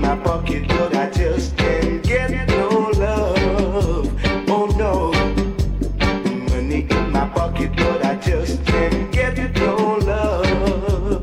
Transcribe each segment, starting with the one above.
my pocket, but I just can't get no love. Oh no, money in my pocket, but I just can't get no love.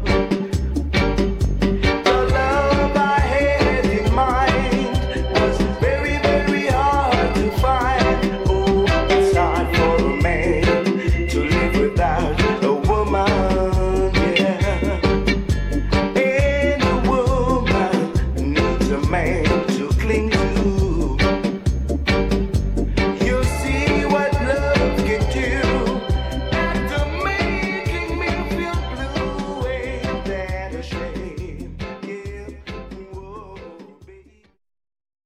The love I had in mind was very, very hard to find. Oh, it's hard for a man to live without a woman, yeah. And a woman needs a man to cling to.